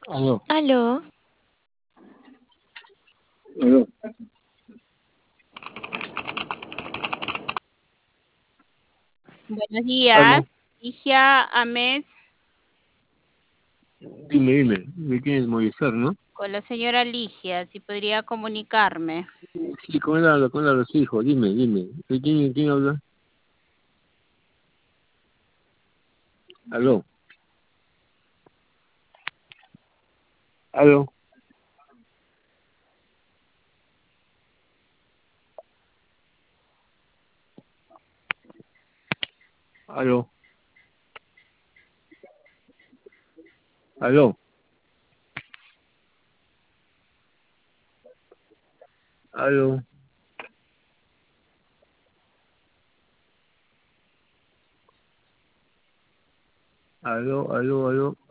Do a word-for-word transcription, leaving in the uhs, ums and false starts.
Aló, Aló, aló, Buenos días, aló. Ligia Ames, Dime, dime, ¿de quién es Movistar, no? con la señora Ligia, si podría comunicarme. Sí, con él habla, con él habla su hijo, dime, dime. ¿De quién, de quién habla? Aló, aló, aló, aló, aló, aló, aló, aló.